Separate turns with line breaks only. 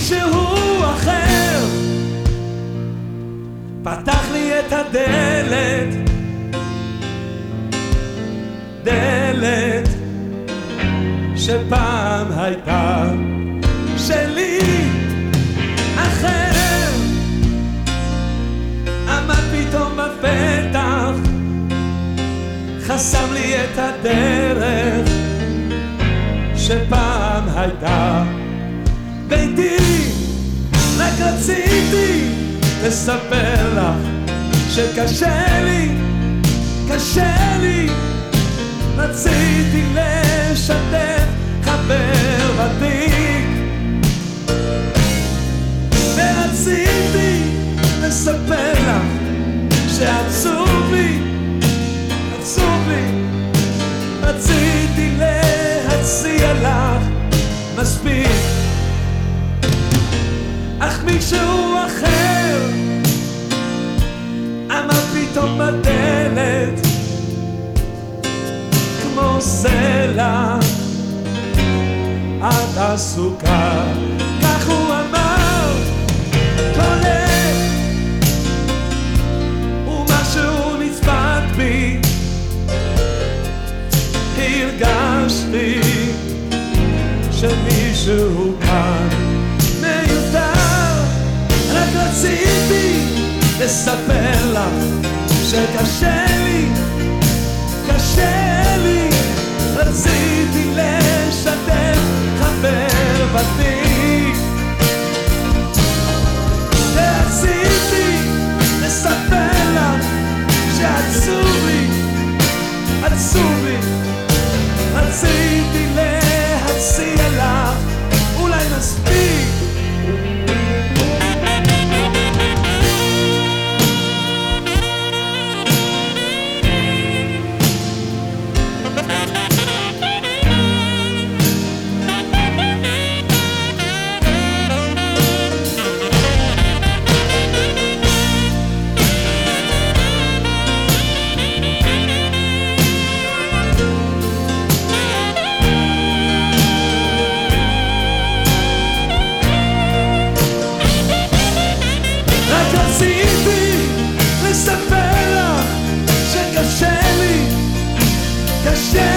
מישהו אחר פתח לי את הדלת, דלת שפעם הייתה שלי. אחר עמד פתאום בפתח, חסם לי את הדרך שפעם הייתה ביתי. רק רציתי לספר לך שקשה לי, קשה לי. רציתי לשתף חבר ותיק, ורציתי לספר לך שעצוב לי, עצוב לי. רציתי להציע לך מספיק, אך מישהו אחר עמד פתאום בדלת כמו סלע, את עסוקה, כך הוא אמר, קולט, ומשהו נצפת בי, הרגשתי שמישהו כאן מיותר. רק רציתי לספר לך שקשה לי, קשה לי. רציתי לשתף חבר ותיק, ורציתי לספר לך שעצוב לי, עצוב לי. רציתי להציע לך אולי מספיק. רציתי לספר לך שקשה לי, קשה